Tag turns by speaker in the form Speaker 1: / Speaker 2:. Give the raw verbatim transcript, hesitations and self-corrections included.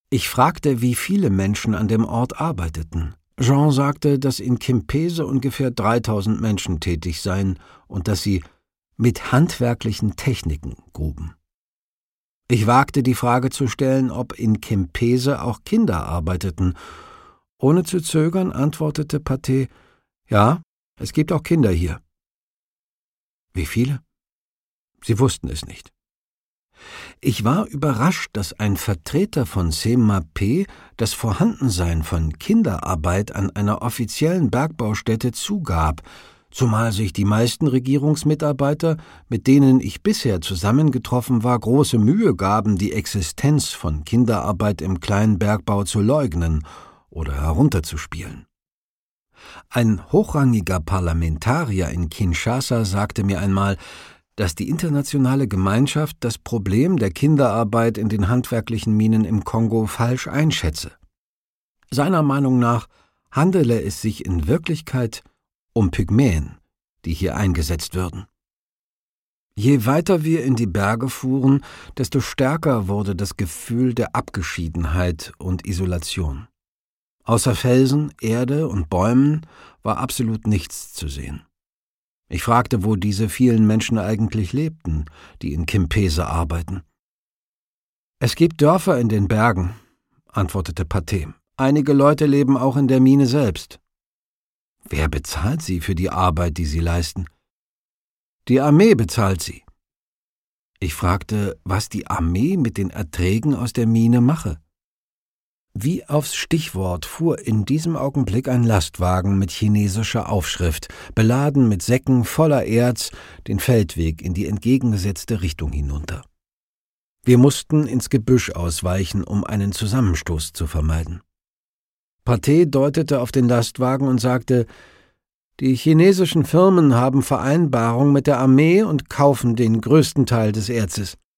Speaker 1: Ich fragte, wie viele Menschen an dem Ort arbeiteten. Jean sagte, dass in Kempese ungefähr dreitausend Menschen tätig seien und dass sie mit handwerklichen Techniken gruben. Ich wagte die Frage zu stellen, ob in Kempese auch Kinder arbeiteten. Ohne zu zögern antwortete Pathé: Ja, es gibt auch Kinder hier. Wie viele? Sie wussten es nicht. Ich war überrascht, dass ein Vertreter von C M A P das Vorhandensein von Kinderarbeit an einer offiziellen Bergbaustätte zugab, zumal sich die meisten Regierungsmitarbeiter, mit denen ich bisher zusammengetroffen war, große Mühe gaben, die Existenz von Kinderarbeit im kleinen Bergbau zu leugnen oder herunterzuspielen. Ein hochrangiger Parlamentarier in Kinshasa sagte mir einmal, dass die internationale Gemeinschaft das Problem der Kinderarbeit in den handwerklichen Minen im Kongo falsch einschätze. Seiner Meinung nach handele es sich in Wirklichkeit um Pygmäen, die hier eingesetzt würden. Je weiter wir in die Berge fuhren, desto stärker wurde das Gefühl der Abgeschiedenheit und Isolation. Außer Felsen, Erde und Bäumen war absolut nichts zu sehen. Ich fragte, wo diese vielen Menschen eigentlich lebten, die in Kempese arbeiten. »Es gibt Dörfer in den Bergen«, antwortete Pathé. »Einige Leute leben auch in der Mine selbst.« »Wer bezahlt sie für die Arbeit, die sie leisten?« »Die Armee bezahlt sie.« Ich fragte, was die Armee mit den Erträgen aus der Mine mache. Wie aufs Stichwort fuhr in diesem Augenblick ein Lastwagen mit chinesischer Aufschrift, beladen mit Säcken voller Erz, den Feldweg in die entgegengesetzte Richtung hinunter. Wir mussten ins Gebüsch ausweichen, um einen Zusammenstoß zu vermeiden. Pathé deutete auf den Lastwagen und sagte, die chinesischen Firmen haben Vereinbarung mit der Armee und kaufen den größten Teil des Erzes.